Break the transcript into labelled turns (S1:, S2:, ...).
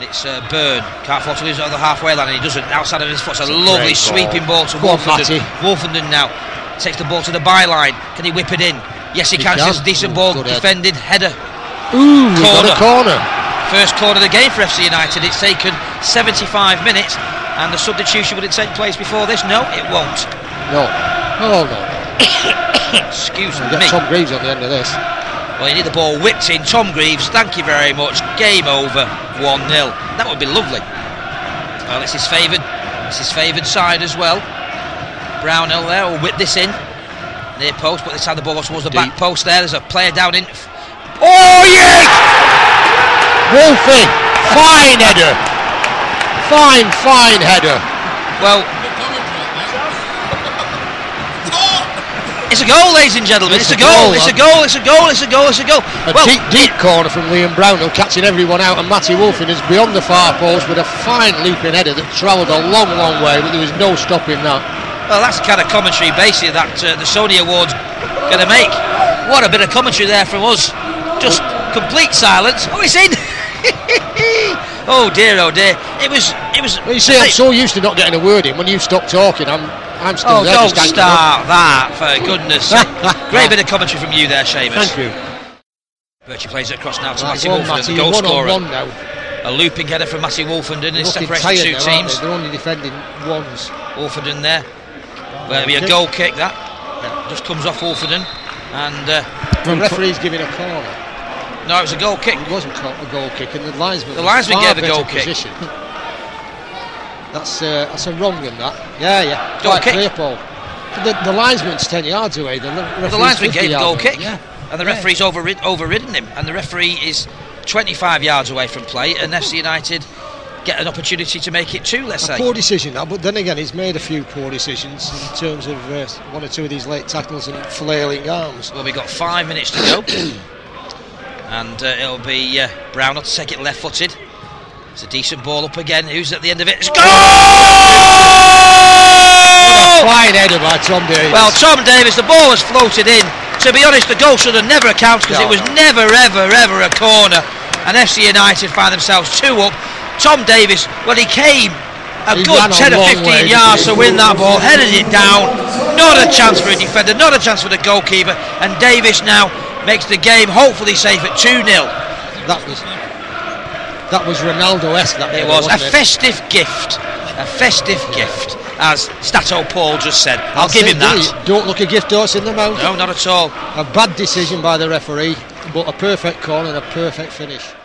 S1: And it's Byrne, can't afford to lose it on the halfway line, and he doesn't. Outside of his foot, it's a lovely sweeping ball to Wolfenden. Wolfenden now takes the ball to the byline. Can he whip it in? Yes, he can. It's a decent ball, defended header.
S2: Ooh, got a corner.
S1: First corner of the game for FC United. It's taken 75 minutes, and the substitution would it take place before this? No, it won't.
S2: No. Oh no.
S1: Excuse me.
S2: Get Tom Greaves on the end of this.
S1: Well, you need the ball whipped in. Tom Greaves, thank you very much. Game over, 1-0. That would be lovely. Well, it's his favoured side as well. Brownhill there will whip this in. Near post, but this time the ball goes towards the back post there. There's a player down in.
S2: Oh, yes! Wolfie, fine header. Fine header.
S1: Well, it's a goal, ladies and gentlemen. It's a goal. It's a goal. It's a goal. It's a goal. It's a goal.
S2: A deep corner from Liam Brownhill, catching everyone out, and Matty Wolfenden is beyond the far post with a fine leaping header that travelled a long way, but there was no stopping that.
S1: Well, that's the kind of commentary, basically, that the Sony Awards going to make. What a bit of commentary there from us. Just complete silence. Oh, it's in. Oh dear, oh dear. It was.
S2: Well, you see, I'm so used to not getting a word in. When you stop talking, I'm still there.
S1: Don't start that, for goodness sake. Great bit of commentary from you there, Seamus.
S2: Thank you.
S1: Birchie plays it across now to Matty Wolfenden, the goal scorer. A looping header from Matty Wolfenden. It's separating two teams.
S2: They're only defending ones.
S1: Wolfenden there. There'll be a goal kick that. Yeah. Just comes off Wolfenden. And
S2: the referee's giving a corner.
S1: No, it was a goal kick.
S2: It wasn't a goal kick, and the linesman
S1: gave the goal kick.
S2: That's a wrong in that. Yeah.
S1: Goal kick.
S2: Clear, Paul. The linesman's 10 yards away. The
S1: linesman gave the goal kick, and the referee's overridden him, and the referee is 25 yards away from play, and FC United get an opportunity to make it 2, let's say.
S2: Poor decision now, but then again, he's made a few poor decisions in terms of one or two of these late tackles and flailing arms.
S1: Well, we've got 5 minutes to go, and it'll be Brownhill to take it left-footed. It's a decent ball up again. Who's at the end of it? It's goal!
S2: What a fine header by Tom Davies.
S1: Well, Tom Davies, the ball was floated in. To be honest, the goal should have never counted because it was never, ever a corner. And FC United find themselves 2 up. Tom Davies, well, he came a good 10 or 15 yards to win that ball, headed it down. Not a chance for a defender, not a chance for the goalkeeper. And Davies now makes the game hopefully safe at 2-0.
S2: That was Ronaldo-esque.
S1: It was a festive gift. A festive gift, as Stato Paul just said. I'll give him that.
S2: Don't look a gift horse in the mouth.
S1: No, not at all.
S2: A bad decision by the referee, but a perfect corner and a perfect finish.